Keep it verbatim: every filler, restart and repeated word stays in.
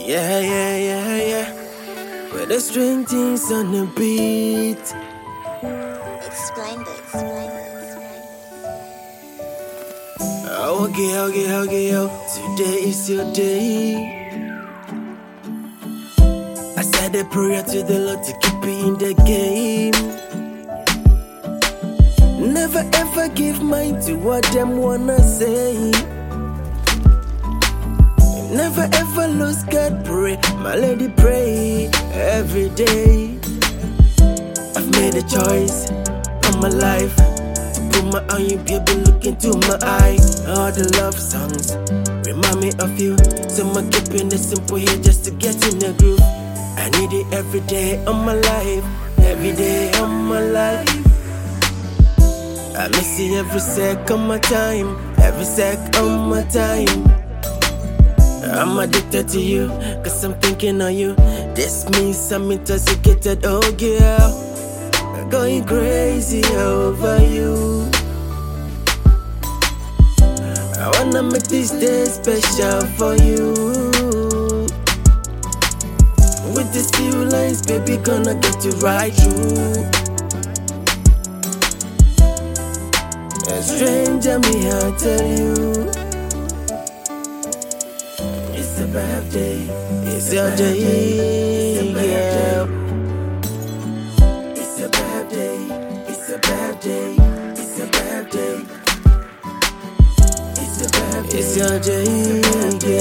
Yeah, yeah, yeah, yeah. With the string things on the beat. Explain this. Explain this. Oh, okay, okay, okay, yo. Today is your day. I said a prayer to the Lord to keep me in the game. Never ever give mind to what them wanna say. Never ever lose God, pray, my lady, pray every day. I've made a choice on my life. Put my eye on you, baby, look into my eye. All the love songs remind me of you. So I'm keeping it simple here just to get in the groove. I need it every day of my life, every day of my life. I miss you every sec of my time, every sec of my time. I'm addicted to you, cause I'm thinking of you. This means I'm intoxicated, oh yeah. I'm going crazy over you. I wanna make this day special for you. With these few lines, baby, gonna get you right through. A stranger, me, I tell you. It's a birthday, it's your day, yeah. It's a birthday, it's a birthday, it's a birthday. It's a birthday, it's your day,